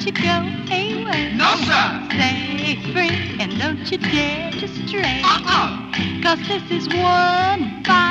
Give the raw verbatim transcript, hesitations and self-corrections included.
you go away. No, sir. Stay free and don't you dare to stray. Uh-uh. Cause this is one fine